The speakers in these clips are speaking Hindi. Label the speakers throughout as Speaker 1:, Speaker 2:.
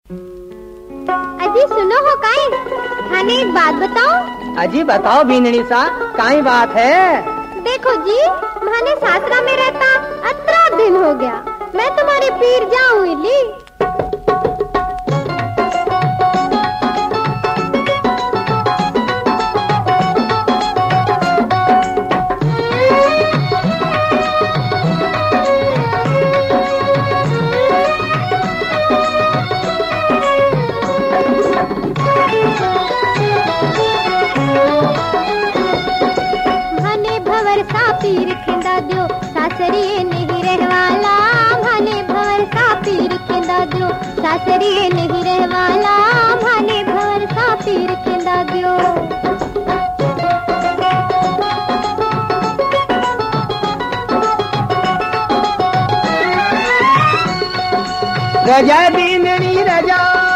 Speaker 1: अजी सुनो हो काई, थाने एक बात बताओ।
Speaker 2: अजी बताओ बीनड़ी सा, काई बात है?
Speaker 1: देखो जी, माने सासरा में रहता 18 दिन हो गया, मैं तुम्हारे पीर जाऊँ ली। पीर खिंदा दो सासरिए नहीं रहवाला, भाने भवर सा पीर खिंदा दो सासरिए नहीं रहवाला, भाने भवर सा पीर खिंदा दो।
Speaker 2: रजा बीनड़ी रजा,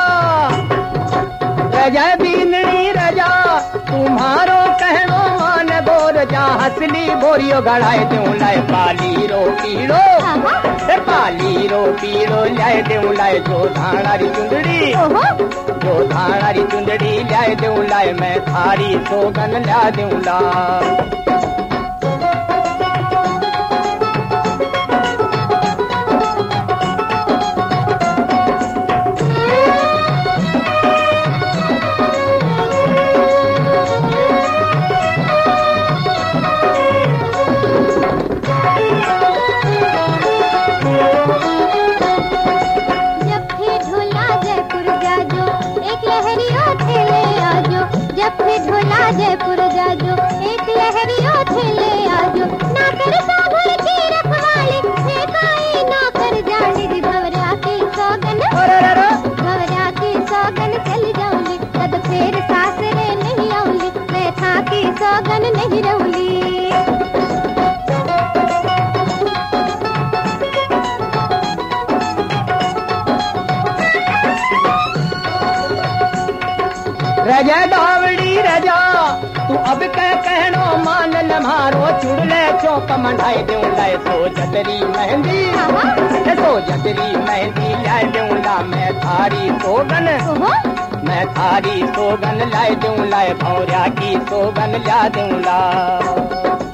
Speaker 2: रजा बीनड़ी रजा, तुम्हारो कहनो मान बोर जा, हसली बोरियो गड़ाए दूं लाए पाली रो पीड़ो, पाली रो पीड़ो लाए दूं लाए जो धाणारी चुंदड़ी, जो धाणारी चुंदड़ी लाए दूं लाए मैं थारी सोगन ला दूं ला।
Speaker 1: ढोला जयपुर जाजो एक लहरियो थेले आजो, ना कर सागर की रखवाली फेकाई ना कर जाने दी भवरा की सौगन, भवरा की सौगन चल जाऊंगी तब फिर सासरे नहीं आऊंगी, मैं था की सौगन नहीं रहूंगी।
Speaker 2: रजा दावड़ी रजा, तू अब कह कहनो मान लम्हारो, चुड़ले चौक मंडाई दूं लाए सो जतरी मेहंदी, सो जतरी मेहंदी लाए दूं ला मैं थारी सोगन, मैं थारी सोगन लाए दूं लाए भौरा की सोगन ला दूं ला।